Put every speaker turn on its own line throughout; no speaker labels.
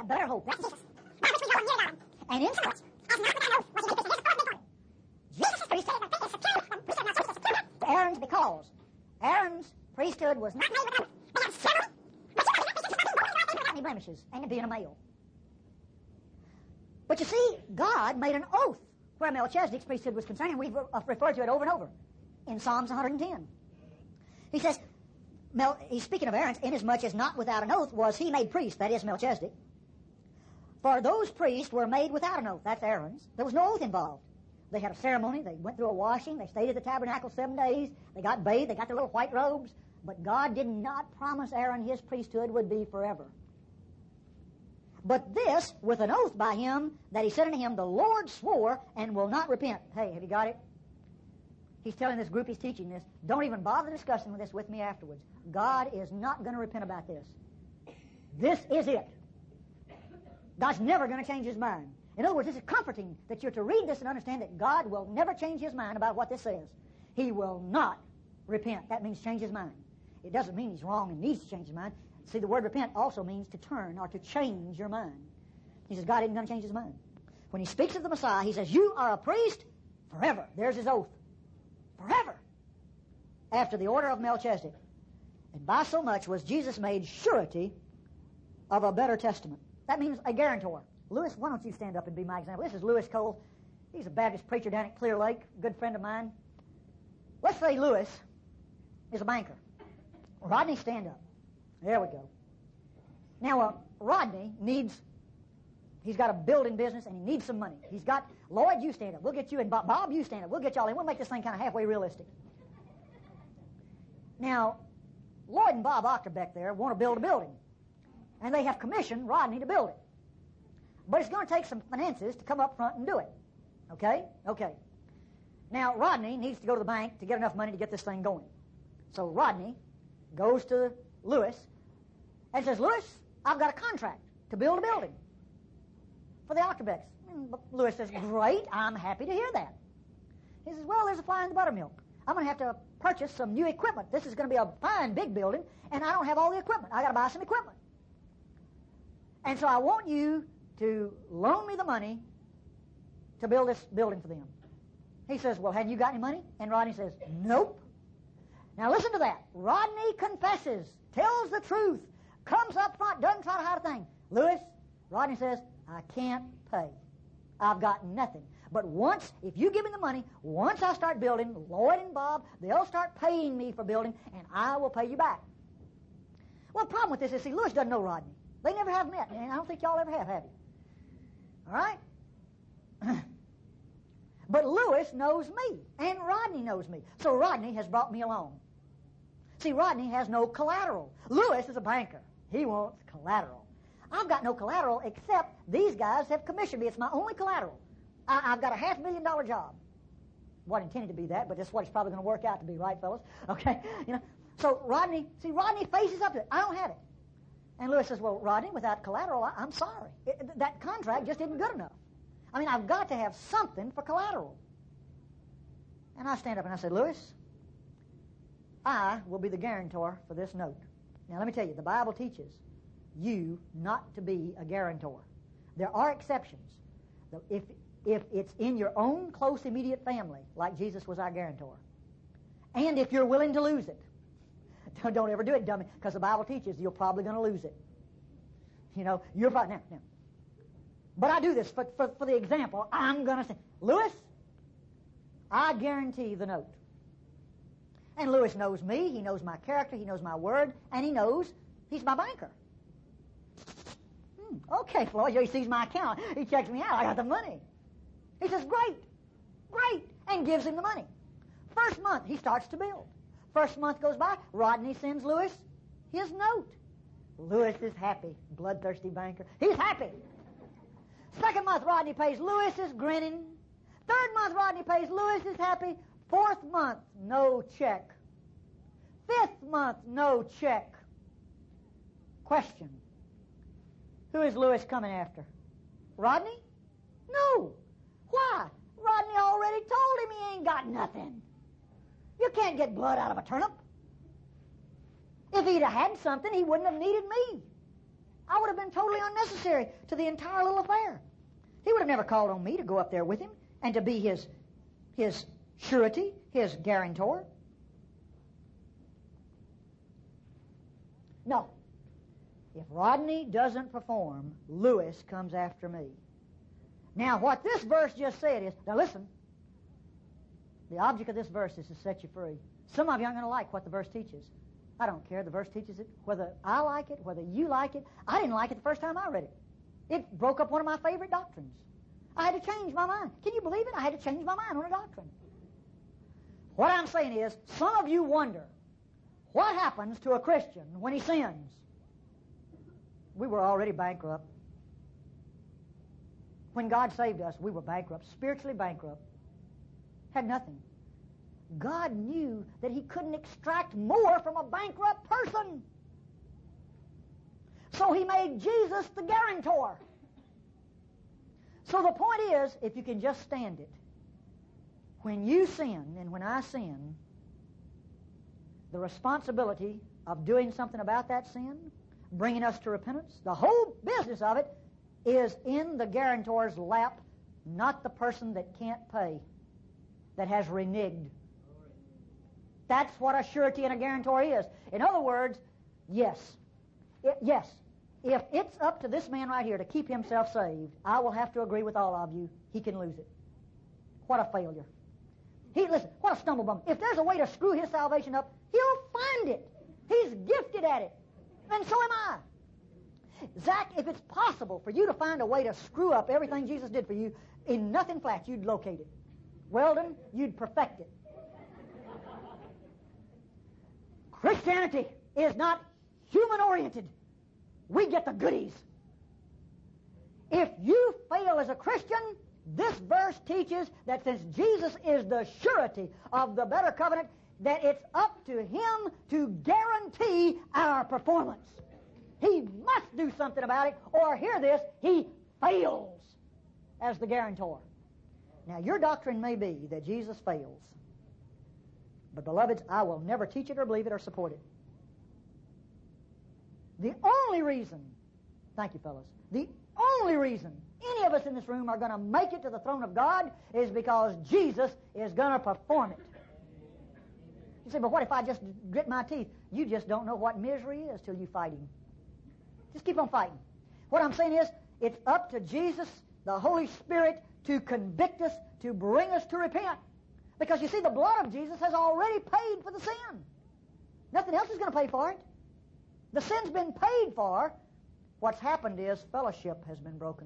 a better hope. That's Jesus. And in such, as not without oath, was he made Jesus' priesthood was to Aaron's, because Aaron's priesthood was not made without oath. They had several, without any blemishes, and being a male. But you see, God made an oath where Melchizedek's priesthood was concerned, and we've referred to it over and over in Psalms 110. He says, he's speaking of Aaron's, inasmuch as not without an oath was he made priest, that is Melchizedek. For those priests were made without an oath, that's Aaron's. There was no oath involved. They had a ceremony, they went through a washing, they stayed at the tabernacle 7 days, they got bathed, they got their little white robes, but God did not promise Aaron his priesthood would be forever. But this, with an oath by him, that he said unto him, the Lord swore and will not repent. Hey, have you got it? He's telling this group he's teaching this, don't even bother discussing this with me afterwards. God is not going to repent about this. This is it. God's never going to change his mind. In other words, this is comforting that you're to read this and understand that God will never change his mind about what this says. He will not repent. That means change his mind. It doesn't mean he's wrong and needs to change his mind. See, the word repent also means to turn or to change your mind. He says God isn't going to change his mind. When he speaks of the Messiah, he says, you are a priest forever. There's his oath. Forever. After the order of Melchizedek. And by so much was Jesus made surety of a better testament. That means a guarantor. Lewis, why don't you stand up and be my example? This is Lewis Cole. He's a Baptist preacher down at Clear Lake, a good friend of mine. Let's say Lewis is a banker. Rodney, stand up. There we go. Now, Rodney he's got a building business and he needs some money. He's got, Lloyd, you stand up. We'll get you, and Bob, you stand up. We'll get y'all in. We'll make this thing kind of halfway realistic. Now, Lloyd and Bob Ochterbeck there want to build a building. And they have commissioned Rodney to build it. But it's going to take some finances to come up front and do it. Okay? Okay. Now, Rodney needs to go to the bank to get enough money to get this thing going. So Rodney goes to Lewis and says, Lewis, I've got a contract to build a building for the Ochterbecks. And Lewis says, great, I'm happy to hear that. He says, well, there's a fly in the buttermilk. I'm going to have to purchase some new equipment. This is going to be a fine, big building, and I don't have all the equipment. I got to buy some equipment. And so I want you to loan me the money to build this building for them. He says, well, have you got any money? And Rodney says, nope. Now listen to that. Rodney confesses, tells the truth, comes up front, doesn't try to hide a thing. Lewis, Rodney says, I can't pay. I've got nothing. But once, if you give me the money, once I start building, Lloyd and Bob, they'll start paying me for building, and I will pay you back. Well, the problem with this is, see, Lewis doesn't know Rodney. They never have met, and I don't think y'all ever have you? All right? But Lewis knows me, and Rodney knows me. So Rodney has brought me along. See, Rodney has no collateral. Lewis is a banker. He wants collateral. I've got no collateral except these guys have commissioned me. It's my only collateral. I've got a $500,000 job. Wasn't intended to be that, but that's what it's probably going to work out to be, right, fellas? Okay? You know. So Rodney faces up to it. I don't have it. And Lewis says, well, Rodney, without collateral, I'm sorry. That contract just isn't good enough. I mean, I've got to have something for collateral. And I stand up and I say, Lewis, I will be the guarantor for this note. Now, let me tell you, the Bible teaches you not to be a guarantor. There are exceptions. If it's in your own close, immediate family, like Jesus was our guarantor, and if you're willing to lose it, don't ever do it, dummy, because the Bible teaches you're probably going to lose it. You know, you're probably, now. But I do this for the example. I'm going to say, Lewis, I guarantee the note. And Lewis knows me, he knows my character, he knows my word, and he knows he's my banker. Okay, Floyd, he sees my account, he checks me out, I got the money. He says, great, and gives him the money. First month, he starts to build. First month goes by, Rodney sends Lewis his note. Lewis is happy, bloodthirsty banker. He's happy. Second month, Rodney pays. Lewis is grinning. Third month, Rodney pays. Lewis is happy. Fourth month, no check. Fifth month, no check. Question. Who is Lewis coming after? Rodney? No. Why? Rodney already told him he ain't got nothing. You can't get blood out of a turnip. If he'd have had something, he wouldn't have needed me. I would have been totally unnecessary to the entire little affair. He would have never called on me to go up there with him and to be his surety, his guarantor. No. If Rodney doesn't perform, Lewis comes after me. Now, what this verse just said is, now listen, the object of this verse is to set you free. Some of you aren't going to like what the verse teaches. I don't care. The verse teaches it. Whether I like it, whether you like it. I didn't like it the first time I read it. It broke up one of my favorite doctrines. I had to change my mind. Can you believe it? I had to change my mind on a doctrine. What I'm saying is, some of you wonder, what happens to a Christian when he sins? We were already bankrupt. When God saved us, we were bankrupt, spiritually bankrupt. Had nothing. God knew that he couldn't extract more from a bankrupt person. So he made Jesus the guarantor. So the point is, if you can just stand it, when you sin and when I sin, the responsibility of doing something about that sin, bringing us to repentance, the whole business of it is in the guarantor's lap, not the person that can't pay, that has reneged. That's what a surety and a guarantor is. In other words, yes, if it's up to this man right here to keep himself saved, I will have to agree with all of you, he can lose it. What a failure. Listen, what a stumblebum. If there's a way to screw his salvation up, he'll find it. He's gifted at it. And so am I. Zach, if it's possible for you to find a way to screw up everything Jesus did for you, in nothing flats, you'd locate it. Weldon, you'd perfect it. Christianity is not human-oriented. We get the goodies. If you fail as a Christian, this verse teaches that since Jesus is the surety of the better covenant, that it's up to him to guarantee our performance. He must do something about it, or hear this, he fails as the guarantor. Now, your doctrine may be that Jesus fails. But, beloveds, I will never teach it or believe it or support it. The only reason, thank you, fellas, the only reason any of us in this room are going to make it to the throne of God is because Jesus is going to perform it. You say, but what if I just grit my teeth? You just don't know what misery is till you fight him. Just keep on fighting. What I'm saying is, it's up to Jesus, the Holy Spirit, to convict us, to bring us to repent. Because you see, the blood of Jesus has already paid for the sin. Nothing else is going to pay for it. The sin's been paid for. What's happened is fellowship has been broken.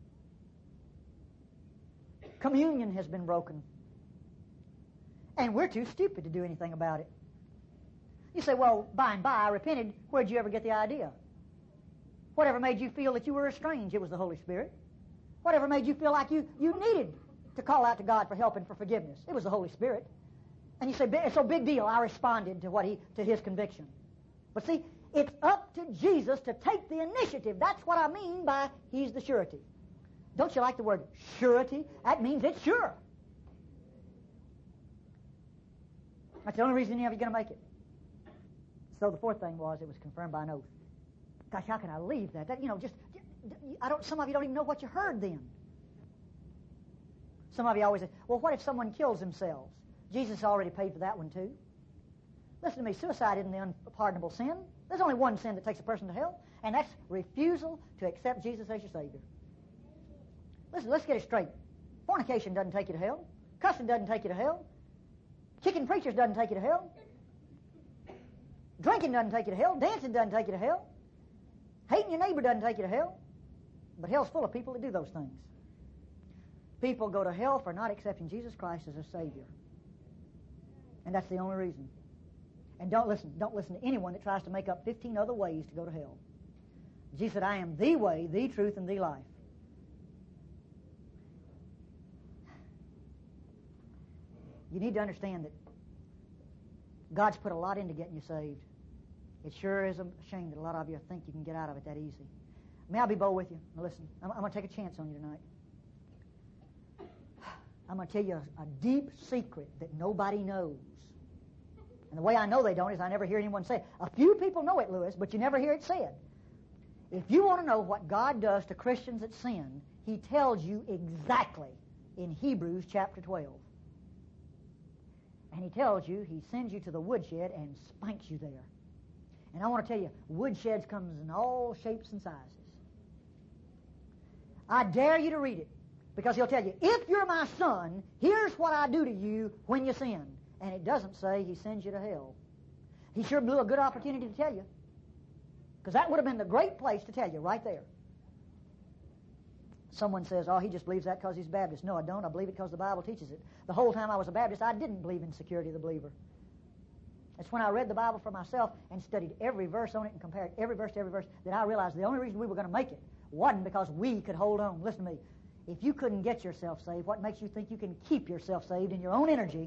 Communion has been broken. And we're too stupid to do anything about it. You say, well, by and by I repented. Where'd you ever get the idea? Whatever made you feel that you were estranged, it was the Holy Spirit. Whatever made you feel like you needed to call out to God for help and for forgiveness, it was the Holy Spirit. And you say, it's no big deal. I responded to his conviction. But see, it's up to Jesus to take the initiative. That's what I mean by he's the surety. Don't you like the word surety? That means it's sure. That's the only reason any of you are going to make it. So the fourth thing was it was confirmed by an oath. Gosh, how can I leave that? Some of you don't even know what you heard then. Some of you always say, well, what if someone kills themselves? Jesus already paid for that one too. Listen to me, suicide isn't the unpardonable sin. There's only one sin that takes a person to hell, and that's refusal to accept Jesus as your Savior. Listen, let's get it straight. Fornication doesn't take you to hell. Cussing doesn't take you to hell. Kicking preachers doesn't take you to hell. Drinking doesn't take you to hell. Dancing doesn't take you to hell. Hating your neighbor doesn't take you to hell. But hell's full of people that do those things. People go to hell for not accepting Jesus Christ as their Savior. And that's the only reason. And don't listen to anyone that tries to make up 15 other ways to go to hell. Jesus said, I am the way, the truth, and the life. You need to understand that God's put a lot into getting you saved. It sure is a shame that a lot of you think you can get out of it that easy. May I be bold with you? Now listen, I'm going to take a chance on you tonight. I'm going to tell you a deep secret that nobody knows. And the way I know they don't is I never hear anyone say it. A few people know it, Lewis, but you never hear it said. If you want to know what God does to Christians that sin, He tells you exactly in Hebrews chapter 12. And He tells you, He sends you to the woodshed and spanks you there. And I want to tell you, woodsheds comes in all shapes and sizes. I dare you to read it, because He'll tell you, if you're my son, here's what I do to you when you sin. And it doesn't say He sends you to hell. He sure blew a good opportunity to tell you, because that would have been the great place to tell you, right there. Someone says, oh, he just believes that because he's Baptist. No, I don't. I believe it because the Bible teaches it. The whole time I was a Baptist, I didn't believe in security of the believer. It's when I read the Bible for myself and studied every verse on it and compared every verse to every verse that I realized the only reason we were going to make it wasn't because we could hold on. Listen to me. If you couldn't get yourself saved, what makes you think you can keep yourself saved in your own energy?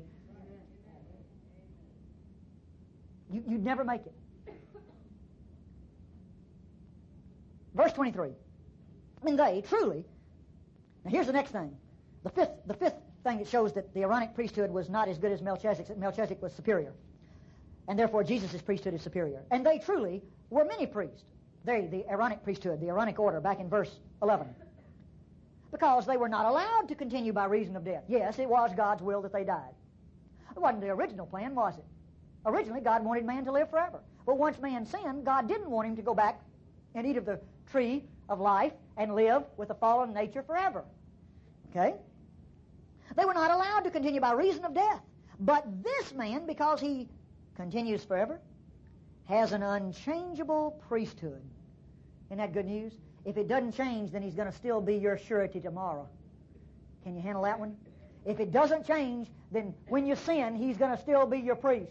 You'd never make it. Verse 23. I mean, they truly. Now, here's the next thing. The fifth thing that shows that the Aaronic priesthood was not as good as Melchizedek's, that Melchizedek was superior. And therefore, Jesus' priesthood is superior. And they truly were many priests. The Aaronic priesthood, the Aaronic order, back in verse 11. Because they were not allowed to continue by reason of death. Yes, it was God's will that they died. It wasn't the original plan, was it? Originally, God wanted man to live forever. But once man sinned, God didn't want him to go back and eat of the tree of life and live with a fallen nature forever. Okay? They were not allowed to continue by reason of death. But this man, because he continues forever, has an unchangeable priesthood. Isn't that good news? If it doesn't change, then he's going to still be your surety tomorrow. Can you handle that one? If it doesn't change, then when you sin, he's going to still be your priest.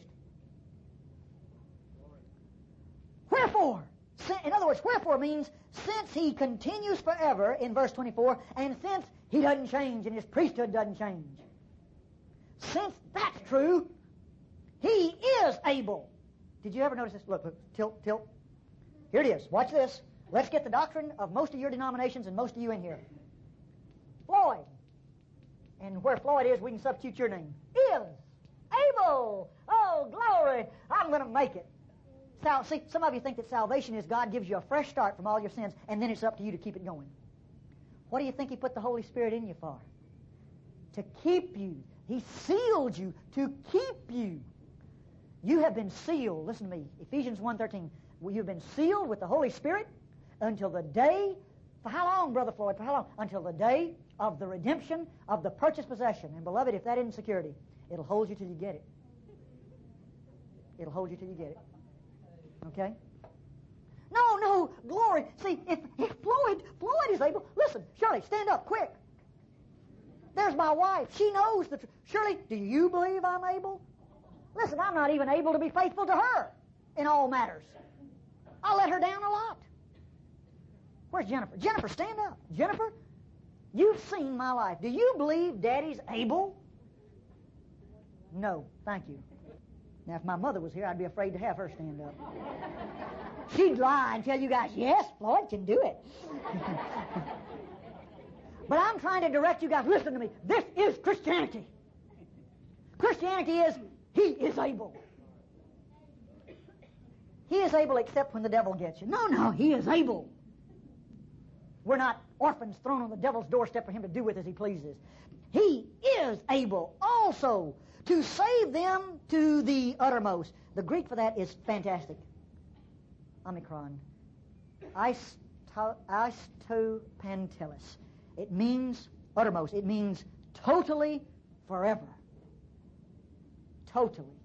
Wherefore? In other words, wherefore means since he continues forever in verse 24, and since he doesn't change and his priesthood doesn't change. Since that's true, he is able. Did you ever notice this? Look, tilt. Here it is. Watch this. Let's get the doctrine of most of your denominations and most of you in here. Floyd. And where Floyd is, we can substitute your name. Is able. Oh, glory. I'm going to make it. See, some of you think that salvation is God gives you a fresh start from all your sins, and then it's up to you to keep it going. What do you think He put the Holy Spirit in you for? To keep you. He sealed you to keep you. You have been sealed. Listen to me. Ephesians 1:13. You've been sealed with the Holy Spirit until the day. For how long, Brother Floyd? For how long? Until the day of the redemption of the purchased possession. And beloved, if that isn't security, it'll hold you till you get it. It'll hold you till you get it. Okay? No, glory. See, if Floyd is able, listen, Shirley, stand up, quick. There's my wife. She knows the truth. Shirley, do you believe I'm able? Listen, I'm not even able to be faithful to her in all matters. I let her down a lot. Where's Jennifer? Jennifer, stand up. Jennifer, you've seen my life. Do you believe Daddy's able? No, thank you. Now, if my mother was here, I'd be afraid to have her stand up. She'd lie and tell you guys, yes, Floyd can do it. But I'm trying to direct you guys. Listen to me. This is Christianity. Christianity is, He is able. He is able except when the devil gets you. No, He is able. We're not orphans thrown on the devil's doorstep for Him to do with as He pleases. He is able also to save them to the uttermost. The Greek for that is fantastic. Omicron. Istopantelis. It means uttermost. It means totally forever. Totally.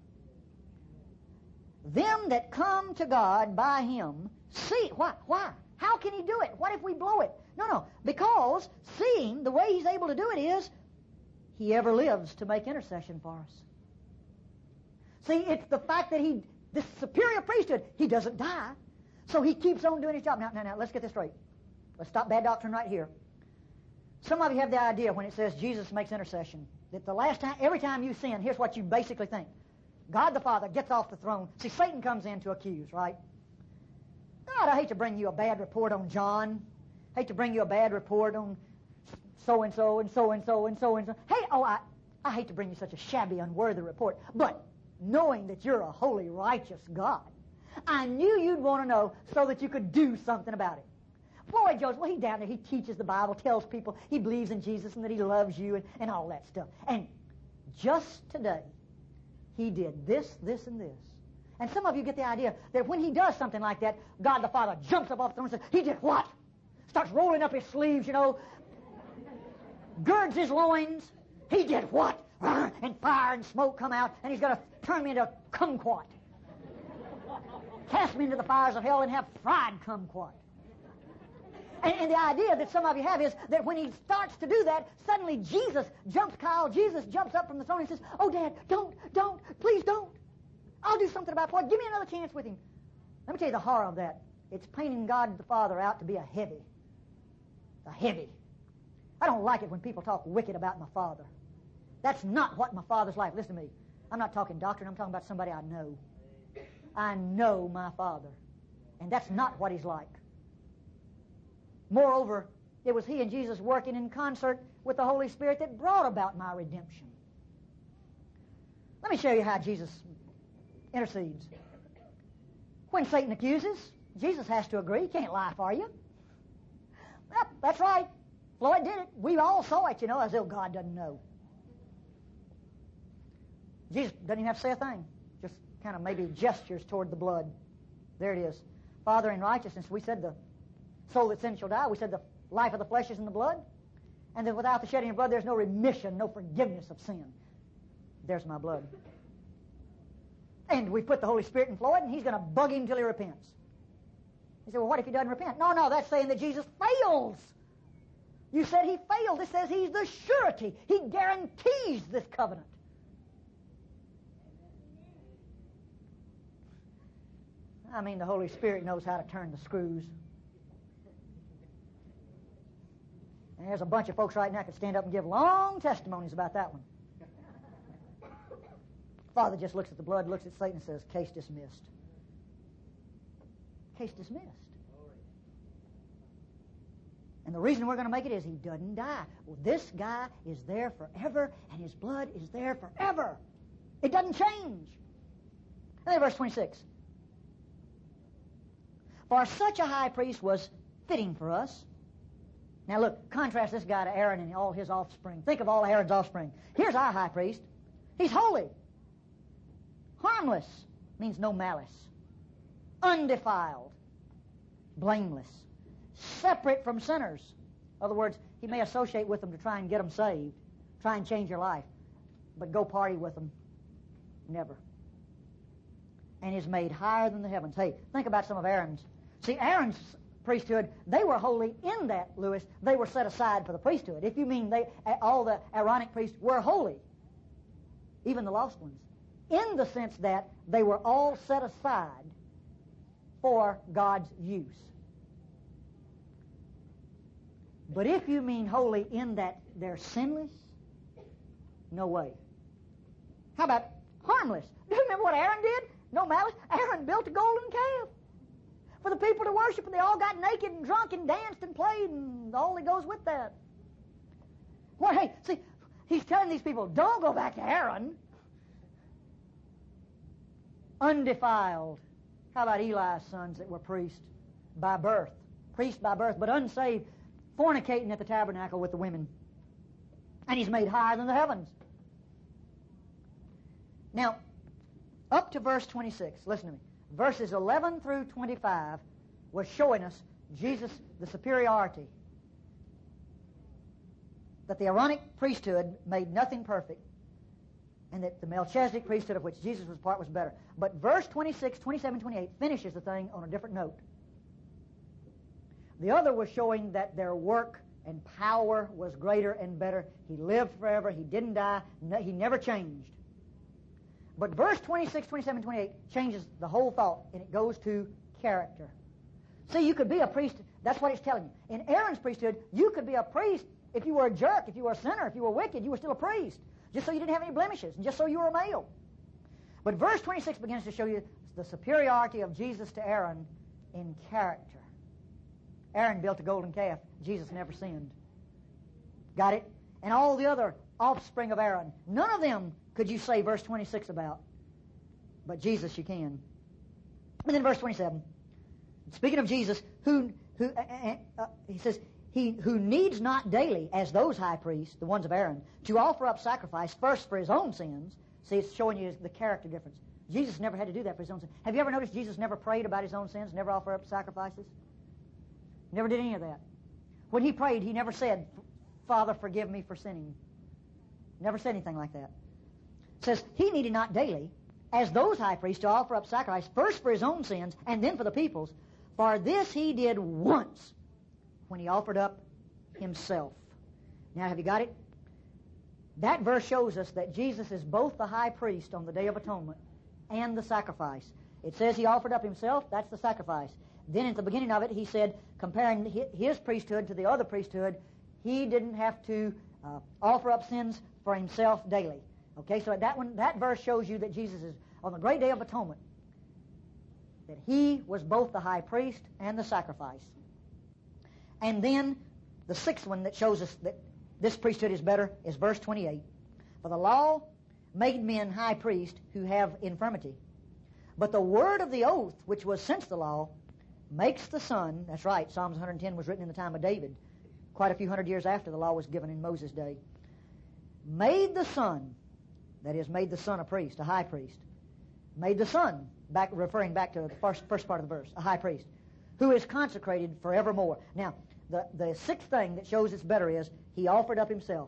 Them that come to God by Him, see, why? How can He do it? What if we blow it? No, because seeing the way He's able to do it is He ever lives to make intercession for us. See, it's the fact that this superior priesthood, He doesn't die, so He keeps on doing His job. Now, let's get this straight. Let's stop bad doctrine right here. Some of you have the idea when it says Jesus makes intercession, that the last time, every time you sin, here's what you basically think. God the Father gets off the throne. See, Satan comes in to accuse, right? God, I hate to bring you a bad report on John. I hate to bring you a bad report on so-and-so and so-and-so and so-and-so. Hey, I hate to bring you such a shabby, unworthy report. But knowing that you're a holy, righteous God, I knew you'd want to know so that you could do something about it. Floyd Joseph, well, he's down there. He teaches the Bible, tells people he believes in Jesus and that he loves you and all that stuff. And just today, he did this, this, and this. And some of you get the idea that when he does something like that, God the Father jumps up off the throne and says, he did what? Starts rolling up his sleeves, girds his loins. He did what? And fire and smoke come out, and he's going to turn me into kumquat. Cast me into the fires of hell and have fried kumquat. And the idea that some of you have is that when he starts to do that, suddenly Jesus jumps up from the throne and says, oh, Dad, don't, please don't. I'll do something about Floyd. Give me another chance with him. Let me tell you the horror of that. It's painting God the Father out to be a heavy. A heavy. I don't like it when people talk wicked about my Father. That's not what my Father's like. Listen to me. I'm not talking doctrine. I'm talking about somebody I know. I know my Father. And that's not what he's like. Moreover, it was he and Jesus working in concert with the Holy Spirit that brought about my redemption. Let me show you how Jesus intercedes. When Satan accuses, Jesus has to agree. He can't lie for you. Yep, that's right. Floyd did it. We all saw it, as though God doesn't know. Jesus doesn't even have to say a thing. Just kind of maybe gestures toward the blood. There it is. Father, in righteousness, we said the soul that sins shall die. We said the life of the flesh is in the blood. And that without the shedding of blood, there's no remission, no forgiveness of sin. There's my blood. And we put the Holy Spirit in Floyd, and he's going to bug him till he repents. He said, well, what if he doesn't repent? No, that's saying that Jesus fails. You said he failed. This says he's the surety. He guarantees this covenant. I mean, the Holy Spirit knows how to turn the screws. And there's a bunch of folks right now that could stand up and give long testimonies about that one. Father just looks at the blood, looks at Satan, and says, case dismissed. Case dismissed. And the reason we're going to make it is he doesn't die. Well, this guy is there forever, and his blood is there forever. It doesn't change. And then verse 26. For such a high priest was fitting for us. Now look, contrast this guy to Aaron and all his offspring. Think of all Aaron's offspring. Here's our high priest. He's holy. Harmless means no malice. Undefiled. Blameless. Separate from sinners. In other words, he may associate with them to try and get them saved. Try and change your life. But go party with them. Never. And is made higher than the heavens. Hey, think about some of Aaron's. See, Aaron's priesthood, they were holy in that, Lewis. They were set aside for the priesthood. If you mean all the Aaronic priests were holy. Even the lost ones. In the sense that they were all set aside for God's use. But if you mean holy in that they're sinless, no way. How about harmless? Do you remember what Aaron did? No malice. Aaron built a golden calf for the people to worship, and they all got naked and drunk and danced and played, and all that goes with that. Well, hey, see, he's telling these people, don't go back to Aaron. Undefiled. How about Eli's sons that were priests by birth? Priests by birth, but unsaved, fornicating at the tabernacle with the women. And he's made higher than the heavens. Now, up to verse 26, listen to me. Verses 11 through 25 was showing us Jesus, the superiority. That the Aaronic priesthood made nothing perfect. And that the Melchizedek priesthood of which Jesus was part was better. But verse 26, 27, 28 finishes the thing on a different note. The other was showing that their work and power was greater and better. He lived forever. He didn't die. He never changed. But verse 26, 27, 28 changes the whole thought, and it goes to character. See, you could be a priest. That's what it's telling you. In Aaron's priesthood, you could be a priest if you were a jerk, if you were a sinner, if you were wicked, you were still a priest. Just so you didn't have any blemishes, and just so you were a male. But verse 26 begins to show you the superiority of Jesus to Aaron in character. Aaron built a golden calf. Jesus never sinned. Got it? And all the other offspring of Aaron, none of them could you say verse 26 about. But Jesus you can. And then verse 27. Speaking of Jesus, who he says, he who needs not daily, as those high priests, the ones of Aaron, to offer up sacrifice first for his own sins. See, it's showing you the character difference. Jesus never had to do that for his own sins. Have you ever noticed Jesus never prayed about his own sins, never offered up sacrifices? Never did any of that. When he prayed, he never said, Father, forgive me for sinning. Never said anything like that. It says, he needed not daily, as those high priests, to offer up sacrifice first for his own sins and then for the people's. For this he did once, when he offered up himself. Now, have you got it? That verse shows us that Jesus is both the high priest on the Day of Atonement and the sacrifice. It says he offered up himself, that's the sacrifice. Then at the beginning of it, he said, comparing his priesthood to the other priesthood, he didn't have to offer up sins for himself daily. Okay, so that verse shows you that Jesus is, on the great Day of Atonement, that he was both the high priest and the sacrifice. And then the sixth one that shows us that this priesthood is better is verse 28. For the law made men high priests who have infirmity. But the word of the oath, which was since the law, makes the Son, that's right, Psalms 110 was written in the time of David, quite a few hundred years after the law was given in Moses' day, made the Son, that is, made the Son a priest, a high priest, made the Son, referring back to the first part of the verse, a high priest, who is consecrated forevermore. Now, the sixth thing that shows it's better is he offered up himself.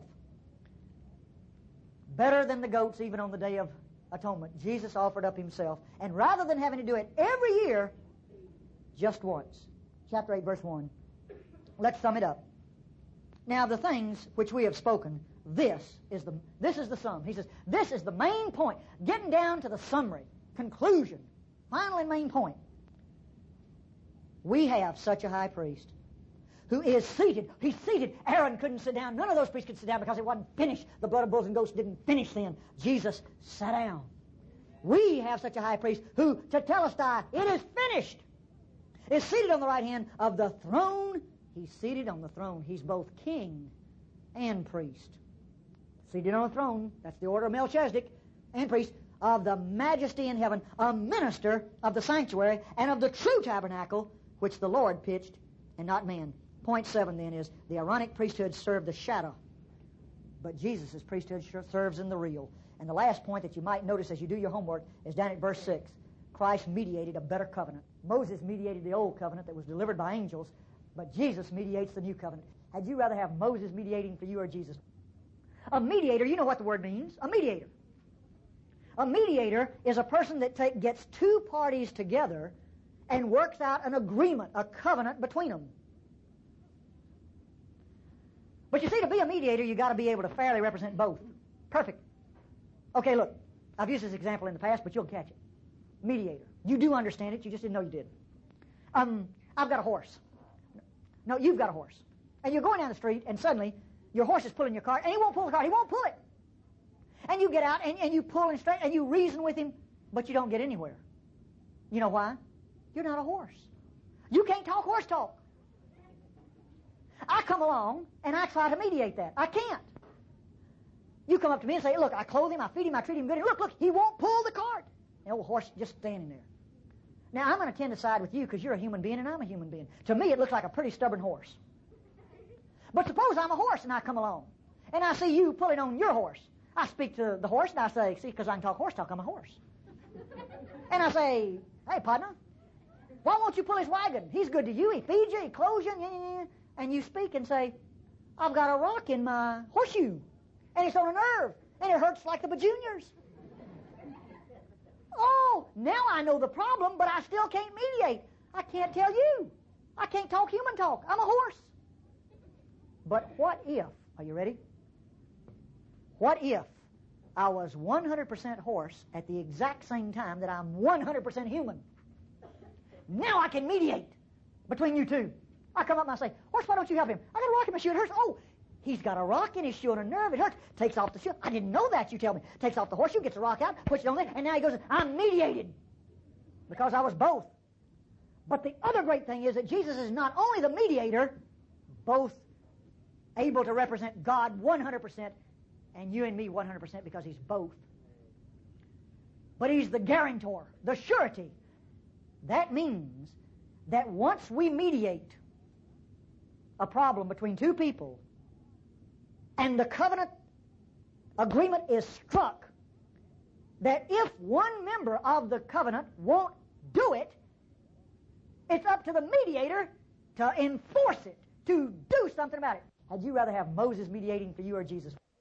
Better than the goats even on the Day of Atonement. Jesus offered up himself. And rather than having to do it every year, just once. Chapter 8, verse 1. Let's sum it up. Now, the things which we have spoken, this is the sum. He says, this is the main point. Getting down to the summary, conclusion, final and main point. We have such a high priest who is seated. He's seated. Aaron couldn't sit down. None of those priests could sit down because it wasn't finished. The blood of bulls and goats didn't finish then. Jesus sat down. We have such a high priest who, to tell us, it is finished, is seated on the right hand of the throne. He's seated on the throne. He's both king and priest. Seated on the throne, that's the order of Melchizedek, and priest of the majesty in heaven, a minister of the sanctuary and of the true tabernacle, which the Lord pitched and not man. Point 7 then is the Aaronic priesthood served the shadow, but Jesus' priesthood serves in the real. And the last point that you might notice as you do your homework is down at verse 6. Christ mediated a better covenant. Moses mediated the old covenant that was delivered by angels, but Jesus mediates the new covenant. Had you rather have Moses mediating for you or Jesus? A mediator, you know what the word means. A mediator. A mediator is a person that gets two parties together and works out an agreement, a covenant between them. But you see, to be a mediator, you've got to be able to fairly represent both. Perfect. Okay, look, I've used this example in the past, but you'll catch it. Mediator. You do understand it, you just didn't know you did. I've got a horse. No, you've got a horse. And you're going down the street, and suddenly your horse is pulling your cart, and he won't pull the cart, he won't pull it. And you get out, and you pull and straight, and you reason with him, but you don't get anywhere. You know why? You're not a horse. You can't talk horse talk. I come along, and I try to mediate that. I can't. You come up to me and say, look, I clothe him, I feed him, I treat him good, and look, he won't pull the cart. The old horse just standing there. Now, I'm going to tend to side with you because you're a human being and I'm a human being. To me, it looks like a pretty stubborn horse. But suppose I'm a horse and I come along, and I see you pulling on your horse. I speak to the horse, and I say, see, because I can talk horse talk, I'm a horse. And I say, hey, partner, why won't you pull his wagon? He's good to you, he feeds you, he clothes you, and you speak and say, I've got a rock in my horseshoe, and it's on a nerve, and it hurts like the bajuniors. Oh, now I know the problem, but I still can't mediate. I can't tell you. I can't talk human talk. I'm a horse. But what if, are you ready? What if I was 100% horse at the exact same time that I'm 100% human? Now I can mediate between you two. I come up and I say, horse, why don't you help him? I got a rock in my shoe, it hurts. Oh, he's got a rock in his shoe and a nerve, it hurts. Takes off the shoe. I didn't know that, you tell me. Takes off the horseshoe, gets the rock out, puts it on there, and now he goes, I'm mediated. Because I was both. But the other great thing is that Jesus is not only the mediator, both able to represent God 100%, and you and me 100% because he's both. But he's the guarantor, the surety. That means that once we mediate a problem between two people and the covenant agreement is struck that if one member of the covenant won't do it, it's up to the mediator to enforce it, to do something about it. Had you rather have Moses mediating for you or Jesus?